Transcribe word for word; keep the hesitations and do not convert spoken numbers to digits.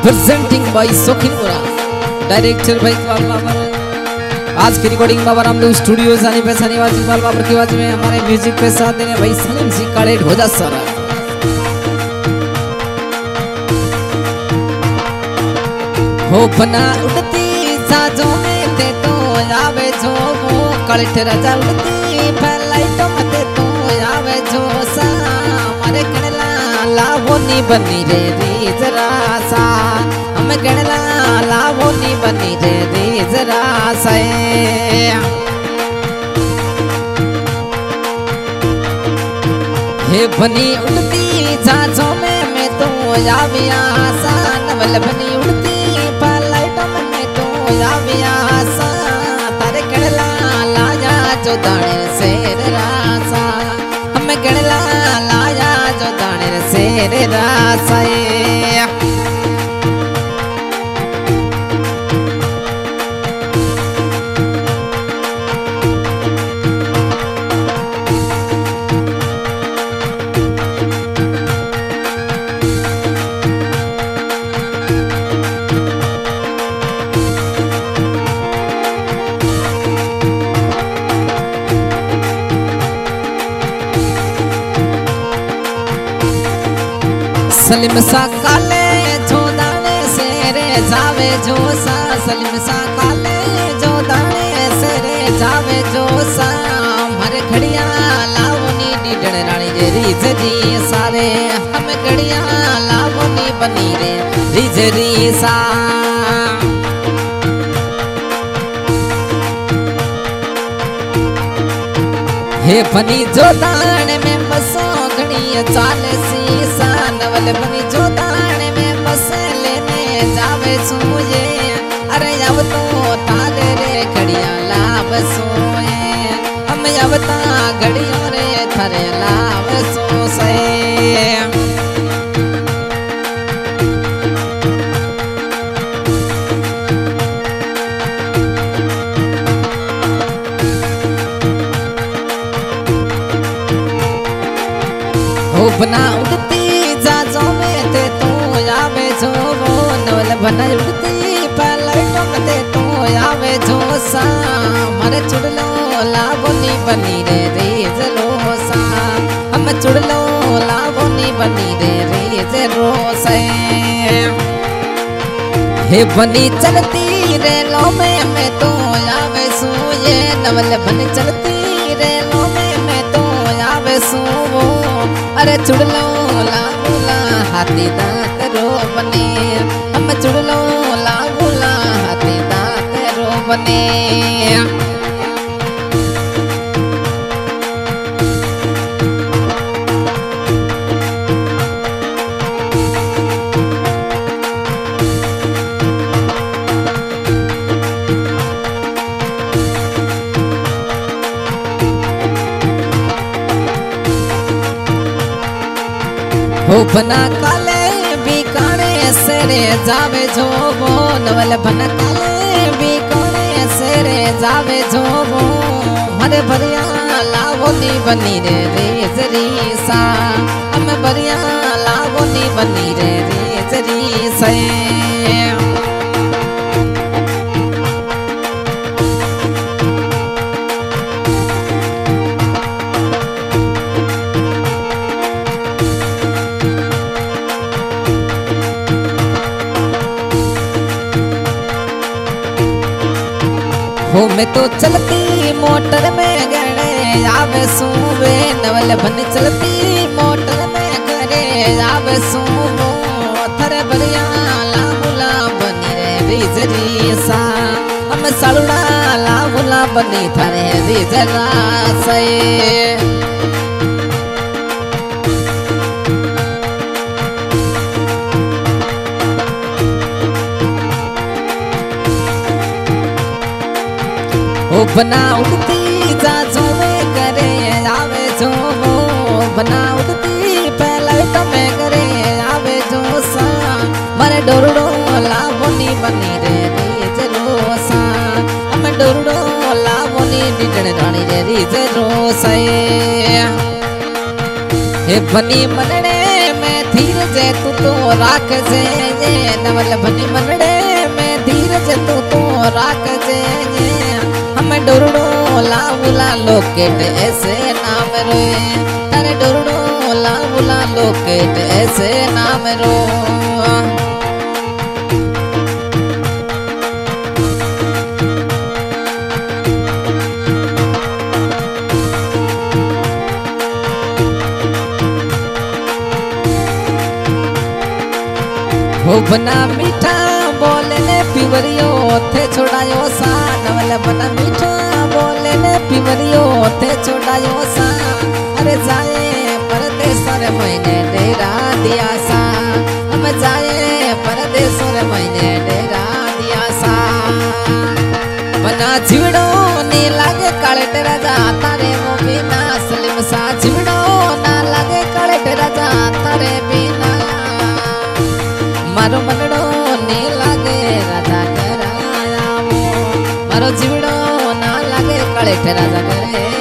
Presenting by सोखिनपुरा director भाई इकबाल बाबर। आज की रिकॉर्डिंग बाबा रामदेव स्टूडियो जाने पहचाने वाले इकबाल बाबर की आवाज में हमारे म्यूजिक पे साथ देने भाई सलीम जी कालेट हो जा सारा हो बना उड़ती साजों में ते तो आवे जो वो कालेट राजा उड़ती फ्लाइटों में ते तो आवे जो सा हमारे कड़ला लावो नी बनी रे री जरा सा हमें कड़ला लावो नी बनी रे री जरा सा हे बनी उड़ती जाजों में मैं तो आविया सा नवल बनी उड़ती फ्लाइटों में मैं तो आविया सा तारे कड़ला लाया जो दाने से रासा हमें कड़ला लाया जो दाने से रासा सलीम सा काले जो दाने से रे जावे जो सा सलीम सा काले जो दाने से रे जावे जो सा हमारे खड़िया लावनी डीडन रानी जे रीजरी सारे हम खड़िया लावनी बनी रे रीजरी सा हे बनी जो दाने में बसो घड़ी चाल सी सा नवल बनी जो दाने में बस लेने जावे सूझे अरे अब तो तारे रे घड़िया लाभ सोए हम अब ता घड़ियों रे थारे लाभ सो से हो बना उड़ती जाजों में ते तो आवे जो वो नवल बना उड़ती फ्लाइटों में ते तो आवे जो सा हमारे चुड़लो लावनी बनी रे रे जरो सा हम चुड़लो लावनी बनी रे रे जरो से हे बनी चलती रेलों में मैं तो आवे सोए नवल बन चलती रेलों में मैं तो आवे सो अरे चुड़लो लागूला हाथी दांत रो बने हम चुड़लो लागूला हाथी दांत रो बने हो बना काले बीकाने से रे जावे जो वो नवल बना काले बीकाने से रे जावे जो वो हरे भरिया लावनी बनी रे रे जरी सा हम भरिया लावनी बनी रे रे जरी से हो मैं तो चलती मोटर में गड़े आवे सूवे नवल बन चलती मोटर में गड़े आवे सूवो थरे बढ़िया लामुला बनी रे रिजरी सा हम सलुड़ा लामुला बनी थरे रिजरा से ओ बना उड़ती जाजों में करे आवे जो वो बना उड़ती फ्लाइटों में करे आवे जो सा मरे डोरडो लावनी बनी रे रे जरो सा हम डोरडो लावनी डीडन रानी रे रे जरो से हे बनी मनने में धीर धीरज तू तो राख जे नवल भनी मनड़े में धीरज तू तो राख जे हम डोरडो लाउला लोकेट ऐसे नाम रोए तारे डोरडो लाउला लोकेट ऐसे नाम रो हो बना मीठा बोले ने पिवरियो थे छोड़ायो सा नवल बना मीठा बोले ने पिवरियो थे छोड़ायो सा अरे जाए परदेस रे महीने डेरा दिया सा हम जाए परदेस रे महीने डेरा दिया सा बना जीवड़ो नी लागे काले तेरा जा तारे वो बिना सलीम सा जीवड़ो ना लागे काले तेरा जा तारे बिना मारो मनड़ो ने लागे राजा कराया मारो जीवड़ो ना लागे कलेक्टर राजा करे